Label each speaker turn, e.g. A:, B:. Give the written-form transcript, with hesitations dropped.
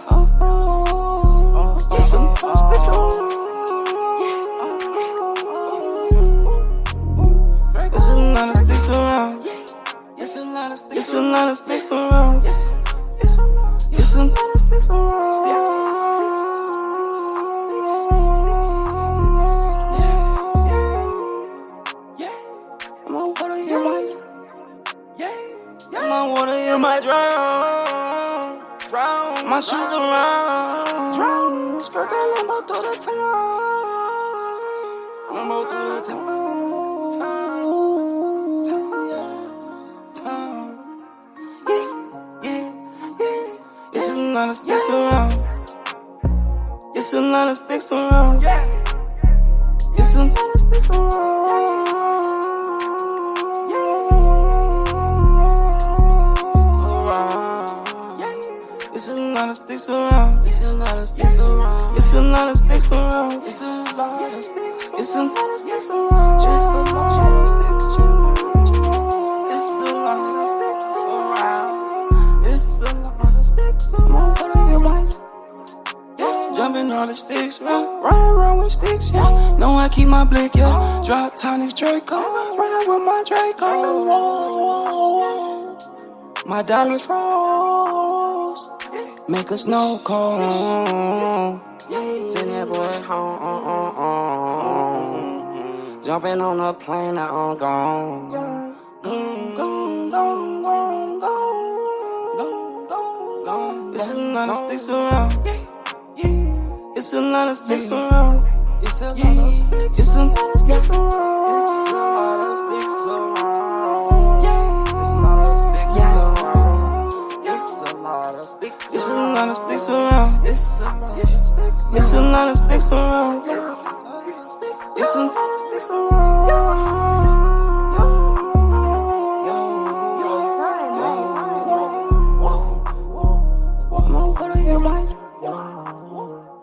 A: It's a lot of sticks around. It's a lot of sticks around. It's a lot of sticks. It's a lot of sticks around. It's a lot of sticks around. My water, you might drown. My shoes around. Skirt that Lambo through the town. Lambo through the town. Yeah. It's a lot of sticks around. It's a lot of sticks around. It's a lot of sticks around. It's a lot of sticks around. It's a lot of sticks around. It's a lot of sticks around. It's a lot of sticks. It's a lot of sticks around. Just a lot of sticks around. It's a lot of sticks around. It's a lot of sticks around. What are you like? Yeah, jumping all the sticks, run with sticks, yeah. Know I keep my blick, yeah. Drop tonic Draco, ride with my Draco. Whoa. My diamonds froze. Make a snow cone. Send that boy home. Jumping on a plane, now I'm gone. It's a lot of sticks around. It's a lot of sticks around. It's a lot of sticks. It's a lot of sticks around. It's a lot of sticks around. It's a lot of sticks around. It's a lot of sticks. It's a lot of sticks around. It's a lot of sticks. It's a lot of sticks around. It's a lot of sticks around. What are you like?